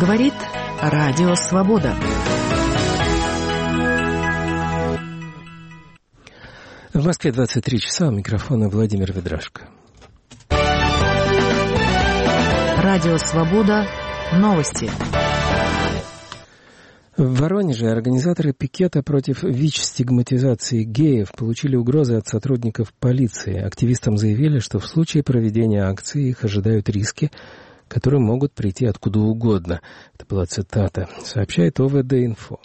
Говорит Радио Свобода. В Москве 23 часа, у микрофона Владимир Ведрашко. Радио Свобода. Новости. В Воронеже организаторы пикета против ВИЧ-стигматизации геев получили угрозы от сотрудников полиции. Активистам заявили, что в случае проведения акции их ожидают риски, которые могут прийти откуда угодно. Это была цитата, сообщает ОВД-инфо.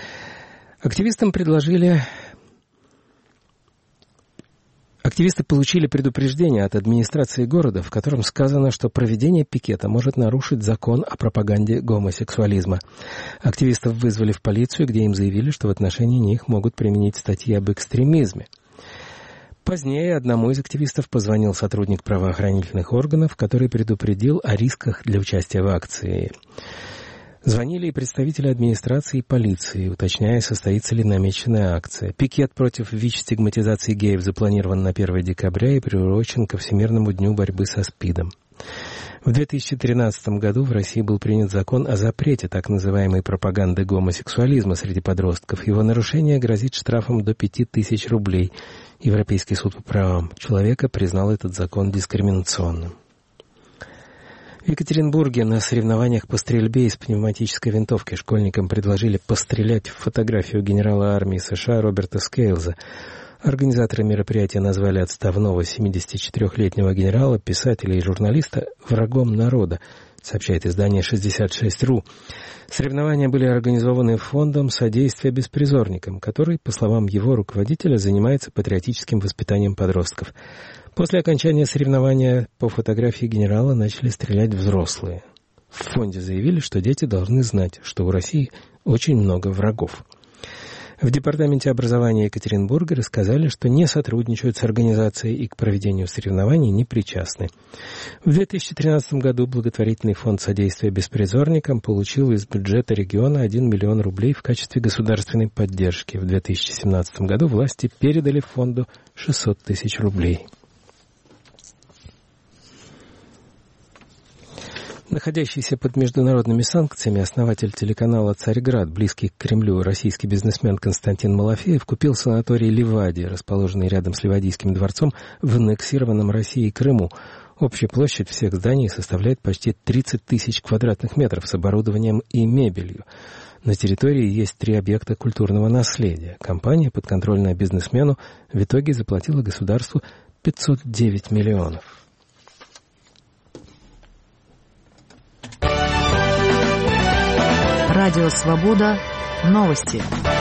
Активисты получили предупреждение от администрации города, в котором сказано, что проведение пикета может нарушить закон о пропаганде гомосексуализма. Активистов вызвали в полицию, где им заявили, что в отношении них могут применить статьи об экстремизме. Позднее одному из активистов позвонил сотрудник правоохранительных органов, который предупредил о рисках для участия в акции. Звонили и представители администрации и полиции, уточняя, состоится ли намеченная акция. Пикет против ВИЧ-стигматизации геев запланирован на 1 декабря и приурочен ко Всемирному дню борьбы со СПИДом. В 2013 году в России был принят закон о запрете так называемой пропаганды гомосексуализма среди подростков. Его нарушение грозит штрафом до 5000 рублей. Европейский суд по правам человека признал этот закон дискриминационным. В Екатеринбурге на соревнованиях по стрельбе из пневматической винтовки школьникам предложили пострелять в фотографию генерала армии США Роберта Скейлза. Организаторы мероприятия назвали отставного 74-летнего генерала, писателя и журналиста врагом народа, сообщает издание 66.ru. Соревнования были организованы фондом содействия беспризорникам, который, по словам его руководителя, занимается патриотическим воспитанием подростков. После окончания соревнования по фотографии генерала начали стрелять взрослые. В фонде заявили, что дети должны знать, что у России очень много врагов. В Департаменте образования Екатеринбурга рассказали, что не сотрудничают с организацией и к проведению соревнований не причастны. В 2013 году благотворительный фонд содействия беспризорникам получил из бюджета региона 1 миллион рублей в качестве государственной поддержки. В 2017 году власти передали фонду 600 тысяч рублей. Находящийся под международными санкциями основатель телеканала «Царьград», близкий к Кремлю, российский бизнесмен Константин Малафеев купил санаторий «Ливадия», расположенный рядом с Ливадийским дворцом в аннексированном Россией Крыму. Общая площадь всех зданий составляет почти 30 тысяч квадратных метров с оборудованием и мебелью. На территории есть 3 объекта культурного наследия. Компания, подконтрольная бизнесмену, в итоге заплатила государству 509 миллионов. Радио Свобода. Новости.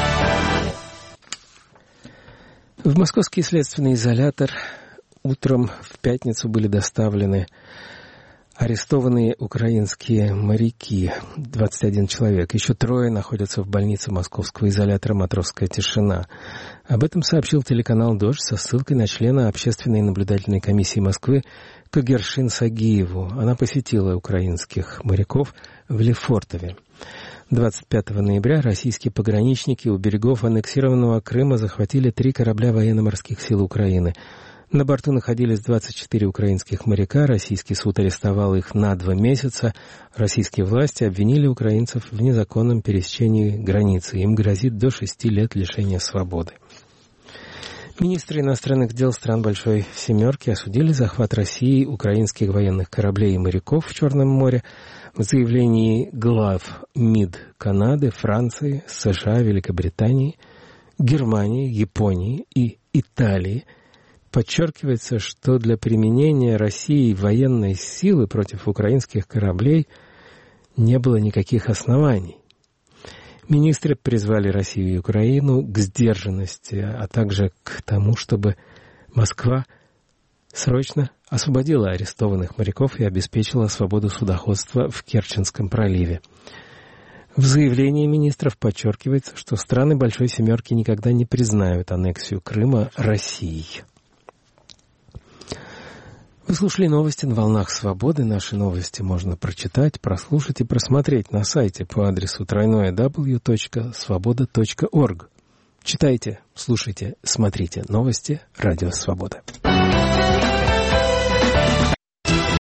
В московский следственный изолятор утром в пятницу были доставлены арестованные украинские моряки, 21 человек. Еще 3 находятся в больнице московского изолятора «Матросская тишина». Об этом сообщил телеканал «Дождь» со ссылкой на члена Общественной наблюдательной комиссии Москвы Кагершин Сагиеву. Она посетила украинских моряков в Лефортове. 25 ноября российские пограничники у берегов аннексированного Крыма захватили 3 корабля военно-морских сил Украины. На борту находились 24 украинских моряка. Российский суд арестовал их на 2 месяца. Российские власти обвинили украинцев в незаконном пересечении границы. Им грозит до 6 лет лишения свободы. Министры иностранных дел стран Большой Семерки осудили захват России украинских военных кораблей и моряков в Черном море. В заявлении глав МИД Канады, Франции, США, Великобритании, Германии, Японии и Италии подчеркивается, что для применения Россией военной силы против украинских кораблей не было никаких оснований. Министры призвали Россию и Украину к сдержанности, а также к тому, чтобы Москва срочно освободила арестованных моряков и обеспечила свободу судоходства в Керченском проливе. В заявлении министров подчеркивается, что страны Большой Семерки никогда не признают аннексию Крыма Россией. Вы слушали новости на волнах свободы. Наши новости можно прочитать, прослушать и просмотреть на сайте по адресу www.svoboda.org. Читайте, слушайте, смотрите новости Радио Свобода.